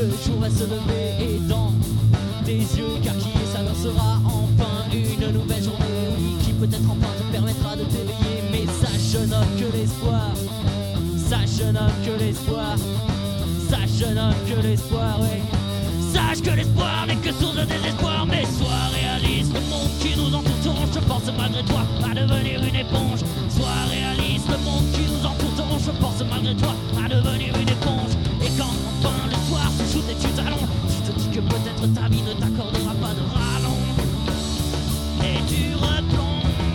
le jour va se lever et dans tes yeux carquillés s'annoncera enfin une nouvelle journée, oui, qui peut-être enfin te permettra de t'éveiller. Mais sache jeune homme que l'espoir, sache jeune homme que l'espoir, sache jeune homme que l'espoir, oui. Sache que l'espoir n'est que source de désespoir, mais sois réaliste, le monde qui nous entoure je pense malgré toi à devenir une éponge. Sois réaliste, le monde qui nous entoure je pense malgré toi à devenir une éponge. Et quand enfin le soir se joue et tu t'allonges, tu te dis que peut-être ta vie ne t'accordera pas de rallonge. Et tu replonges.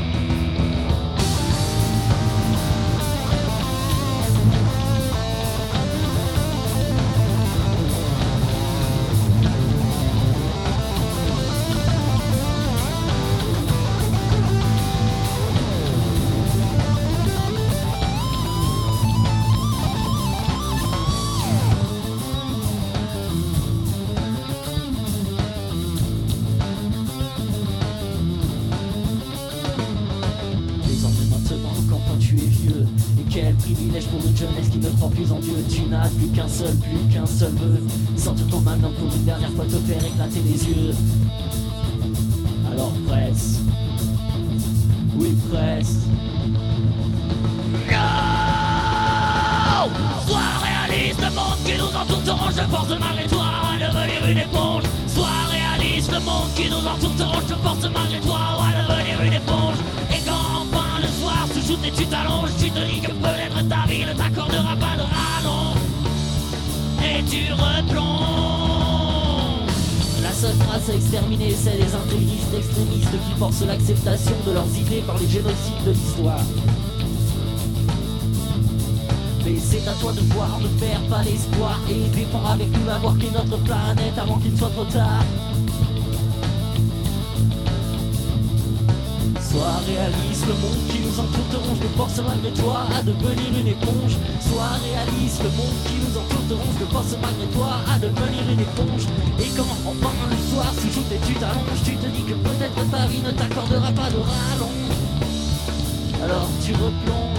Quel privilège pour une jeunesse qui ne croit plus en Dieu. Tu n'as plus qu'un seul vœu, sortir ton main pour une dernière fois te faire éclater les yeux. Alors presse, oui presse. No! Sois réaliste, le monde qui nous entoure je force malgré toi à devenir une éponge. Sois réaliste, le monde qui nous entoure je force malgré toi à devenir une éponge. Et quand enfin le soir se joue et tu t'allonges, tu te dis que peut-être ta vie ne t'accordera pas de rallonge. Et tu replonges. La seule race à exterminer, c'est les intégristes extrémistes qui forcent l'acceptation de leurs idées par les génocides de l'histoire. Mais c'est à toi de voir, ne perds pas l'espoir et défends avec nous la voir qu'est notre planète avant qu'il soit trop tard. Sois réaliste, le monde qui nous entoure je te force malgré toi à devenir une éponge. Sois réaliste, le monde qui nous entoure je te force malgré toi à devenir une éponge. Et quand enfin le soir se joue et tu t'allonges, tu te dis que peut-être ta vie ne t'accordera pas de rallonge. Alors tu replonges.